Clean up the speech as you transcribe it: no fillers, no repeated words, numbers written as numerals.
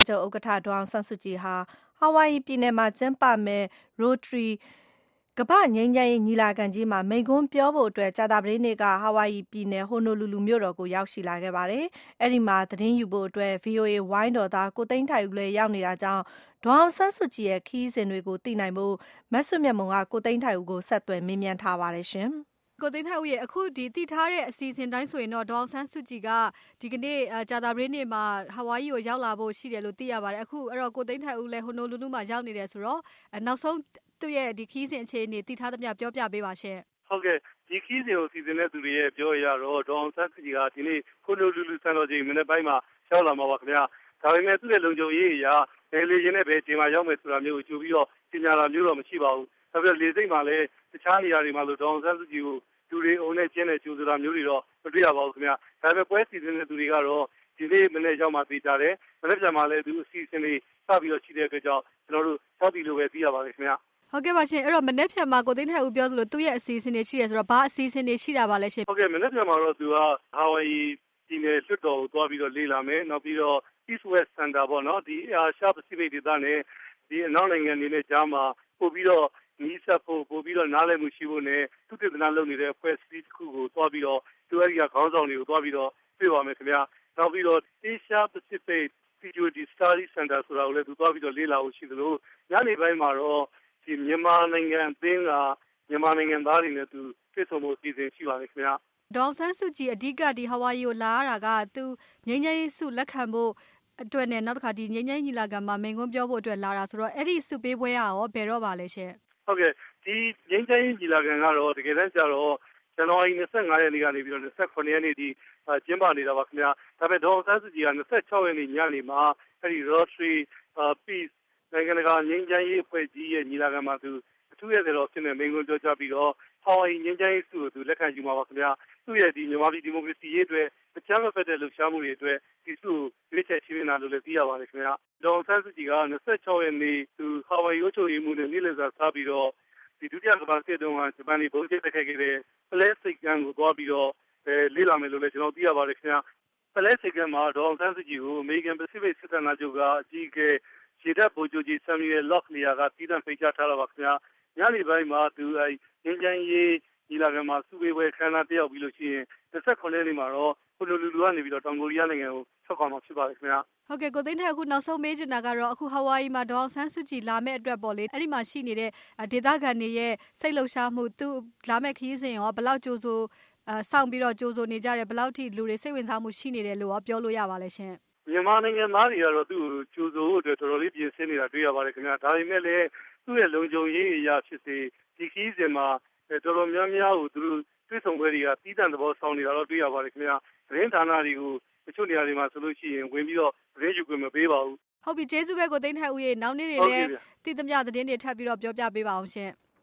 ချုပ်ဥက္ကဋ္ဌဒေါ်အောင်ဆန်းစုကြည်ဟာဟာဝိုင်ယီပြည်နယ်မှာကျင်းပမယ့် Rotary ကမ္ဘာ့ငြိမ်းချမ်းရေးညီလာခံကြီးမှာမိန့်ခွန်းပြောဖို့အတွက်ကြာသပတေးနေ့ကဟာဝိုင်ယီပြည်နယ်ဟိုနိုလူလူမြို့တော်ကိုရောက်ရှိလာခဲ့ပါတယ်။အဲဒီမှာသတင်းယူဖို့အတွက် VOA ဝိုင်းတော်သားကိုသိန်းထိုက်ဦးလည်းရောက်နေတာကြောင့်ဒေါ်အောင်ဆန်းစုကြည်ရဲ့ခရီးစဉ်တွေကိုသိနိုင်ဖို့မစုမြတ်မုံကကိုသိန်းထိုက်ဦးကိုဆက်သွယ်မေးမြန်းထားပါတယ်ရှင်။ကိုသိန်းထိုက်ဦးရဲ့အခုသိထားတဲ့အစီအစဉ်တိုင်းဆိုရင်တော့ဒေါ်အောင်ဆန်းစုကြည်ကဒီကနေ့ကြာသပတေးနေ့မှာဟာဝိုင်ယီကိုရောက်လာဖို့ရှိတယ်လို့သိရပါတယ်အခုအဲ့တော့ကိုသိန်းထိုက်ဦးလည်းဟိုနိုလူလူမှာရောက်နေတယ်ဆိုတော့နောက်ဆုံးသူ့ရဲ့ဒီခီးစဉ်အခြေအနေသိထားသမျှပြောပြပေးပါရှင်ဟုတ်ကဲ့ဒီခီးစဉ်ကိုစီစဉ်တဲ့သူတွေရဲ့ပြောရတော့ဒေါ်အောင်ဆန်းစုကြည်ကဒီနေ့ဟိုနိုလူလူစံတော်ချိန်မိနစ်ပိုင်းမှာရောက်လာမှာပါခင်ဗျာဒါပေမဲ့သူ့ရဲ့လုံခြုံရေးအရာလေရင်နဲ့ပဲဒီမှာရောက်မယ်ဆိုတာမျိုးကိုကြိုပြီးတော့ပြင်ညာလာမျိုးတော့မရှိပါဘူးဒါပေမဲ့လေစိတ်မှာလည်းတခြားနေရာတွေမှာလို့ဒေါ်အောင်ဆန်းစုကြည်ကိုလူတွေအုံနဲ့ကျင်းတဲ့ကျူဆိုတာမျိုးတွေတော့မတွေ့ရပါဘူးခင်ဗျာဒါပေမဲ့ပွဲစီစဉ်တဲ့သူတွေကတော့ဒီနေ့မနေ့ရောက်မှသိကြတယ်မနေ့ပြန်မှလည်းသူအစီအစဉ်တွေစပြီးတော့ရှိတဲ့အတွက်ကြောင့်ကျွန်တော်တို့စောင့်တည်လို့ပဲသိရပါတယ်ခင်ဗျာဟုတ်ကဲ့ပါရှင်အဲ့တော့မနေ့ပြန်မှာကိုသိန်းထိုက်ဦးပြောသလိုသူ့ရဲ့အစီအစဉ်တွေရှိတယ်ဆိုတော့ဘာအစီအစဉ်တွေရှိတာပါလဲရှင်ဟုတ်ကဲ့မနေ့ပြန်မှာတော့သူကဟာဝိုင်ယီပြည်နယ်လွှတ်တော်ကိုသွားပြီးတော့လေ့လာမယ်နောက်ပြီးတော့ East West Center ပေါ့နော်ဒီရှားပစိဖိတ်ဒေသနဲ့ဒီအနောက်နိုင်ငံတွေနဲ့ကြားမှာပို့ပြီးတော့နီးစပ်ဖို့ပို့ပြီးတော့နားလည်မှုရှိဖို့နဲ့သူတည်တနာလုပ်နေတဲ့အဖွဲ့အစည်းတစ်ခုကိုသွားပြီးတော့သူအဲ့ဒီကခေါင်းဆောင်တွေကိုသွားပြီးတော့တွေ့ပါမယ်ခင်ဗျာနောက်ပြီးတော့ Asia Pacific Security Study Center ဆိုတာကိုလည်းသူသွားပြီးတော့လေ့လာဖို့ရှိသလိုညနေပိုင်းမှာတော့ဒီမြန်မာနိုင်ငံအသင်းကမြန်မာနိုင်ငံသားတွေနဲ့သူတွေ့ဆုံဖို့အစီအစဉ်ရှိပါတယ်ခင်ဗျာဒေါ်ဆန်းစုကြည်အဓိကဒီဟာဝိုင်ယီကိုလာရတာကသူငြိမ်းချမ်းရေးစုလက်ခံဖို့အတွက်နဲ့နောက်တစ်ခါဒီငြိမ်းချမ်းညီလာခံမှာမိန့်ခွန်းပြောဖို့အတွက်လာတာဆိုတော့အဲ့ဒီစုပေးပွဲကရောဘယ်တော့ပါလဲရှင်ဟုတ်ကဲ့ဒီငြိမ်းချမ်းရေးညီလာခံကတော့တကယ်တမ်းကျတော့ဇန်နဝါရီ25ရက်နေ့ကနေပြီးတော့28ရက်နေ့ဒီကျင်းပနေတာပါခင်ဗျာဒါပေမဲ့ဒေါ်ဆန်းစုကြည်က26ရက်နေ့ညနေမှာအဲ့ဒီ Rotary Peace နိုင်ငံတကာငြိမ်းချမ်းရေးအဖွဲ့ကြီးရဲ့ညီလာခံမှာသူအထူးရဲ့တော်ဖြစ်နေမိန့်ခွန်းပြောကြားပြီးတော့ဟာဝိုင်ယီငြိမ်းချမ်းရေးစုကိုသူလက်ခံယူမှာပါခင်ဗျာသူ့ရဲ့ဒီမြန်မာပြည်ဒီမိုကရေစီရေးအတွက်အကြမ်းမဖက်တဲ့လှုပ်ရှားမှုတွေအတွက်ဒီစုကိုရွေးချယ်ချီးမြှင့်တာလို့လည်းသိရပါတယ်ခင်ဗျာဒေါ်ဆန်းစုကြည်က26ရက်နေ့သူဟာဝိုင်ယီအုပ်ချုပ်ရေးမှူးနဲ့နေ့လည်စာစားပြီးတော့ဒီဒုတိယကမ္ဘာစစ်တုန်းကဂျပန်ပြည်ဘုံကျက်တက်ခဲ့တဲ့ပလဲစိတ်ကမ်းကိုသွားပြီးတော့လေ့လာမယ်လို့လည်းကျွန်တော်သိရပါတယ်ခင်ဗျာပလဲစိတ်ကမ်းမှာဒေါ်ဆန်းစုကြည်ကိုအမေရိကန်ပစိဖိတ်စစ်တပ်နာချုပ်ကအကြီးအကဲရေတပ်ဗိုလ်ချုပ်ကြီးဆမ်မြူအယ်လော့ခ်လီယာကတည်တံ့ဖိတ်ကြားထားတာပါခင်ဗျာညနေပိုင်းမှာသူငြိမ်းချမ်းရေးညီလာခံမှာစုဝေးပွဲခန်းနာတက်ရောက်ပြီးလို့ရှိရင်28ရက်နေ့မှာတော့ဟိုလိုလူလူကနေပြီးတော့တောင်ကိုရီးယားနိုင်ငံကိုထွက်ခွာမှာဖြစ်ပါတယ်ခင်ဗျာဟုတ်ကဲ့ကိုသိန်းထိုက်အခုနောက်ဆုံးမေးချင်တာကတော့အခုဟာဝိုင်ယီမှာဒေါ်အောင်ဆန်းစုကြည်လာမဲ့အတွက်ပေါ့လေအဲ့ဒီမှာရှိနေတဲ့ဒေသခံတွေရဲ့စိတ်လှုပ်ရှားမှုသူလာမဲ့ခရီးစဉ်ရောဘယ်လောက်ကြိုးစိုးစောင့်ပြီးတော့ကြိုးစိုးနေကြတယ်ဘယ်လောက်ထိလူတွေစိတ်ဝင်စားမှုရှိနေတယ်လို့ပြောလို့ရပါလဲရှင်မြန်မာနိုင်ငံသားတွေကတော့သူ့ကိုကြိုးစိုးဖို့အတွက်တော်တော်လေးပြင်ဆင်နေတာတွေ့ရပါတယ်ခင်ဗျာဒါပေမဲ့လည်းသူ့ရဲ့လုံခြုံရေးအရာဖြစ်စေဒီခရီးစဉ်မှာတော်တော်များများကိုသူတို့တွေ့ဆုံပွဲတွေကတီးတန့်သဘောဆောင်နေတာတော့တွေ့ရပါတယ်ခင်ဗျာသတင်းဌာနတွေကိုတချို့နေရာတွေမှာဆိုလို့ရှိရင်ဝင်ပြီးတော့သတင်းယူခွင့်မပေးပါဘူးဟုတ်ပြီကျေးဇူးပဲကိုသိန်းထိုက်ဦးရေနောက်နေ့တွေလည်းတည်သမျှသတင်းတွေထပ်ပြီးတော့ပြောပြပေးပါအောင်ရှင်